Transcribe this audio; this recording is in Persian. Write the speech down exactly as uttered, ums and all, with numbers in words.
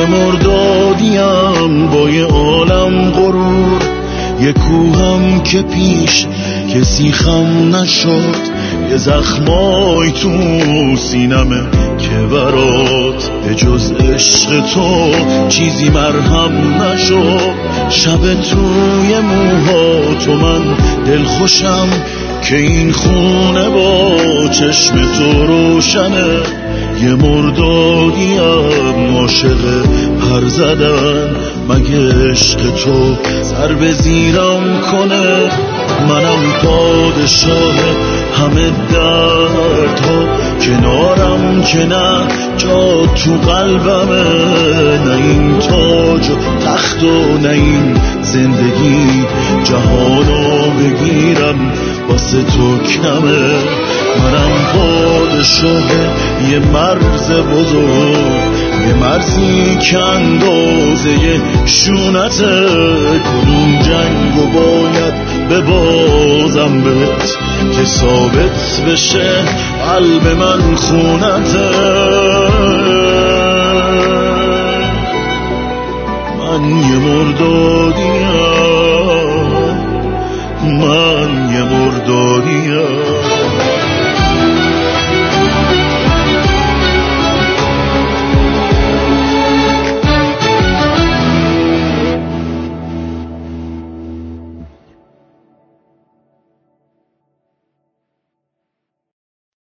مردادیم با یه عالم غرور، یه کوهم که پیش کسی خم نشد، یه زخمای تو سینمه که برات به جز عشق تو چیزی مرهم نشد. شب توی موها تو من دلخوشم که این خونه با چشم تو روشنه. یه مردادیم عاشق پر زدن، مگه عشق تو سر به زیرم کنه؟ منم پادشاه همه دردها، کنارم که نه جا تو قلبمه. نه این تاج و تخت و نه این زندگی جهانو بگیرم واسه تو کمه. منم پادشاه یه مرز بزرگ، یه مرزی که اندازه شونته. کدوم جنگو باید ببازم بهت که ثابت بشه قلب من خونته؟ من یه مرداد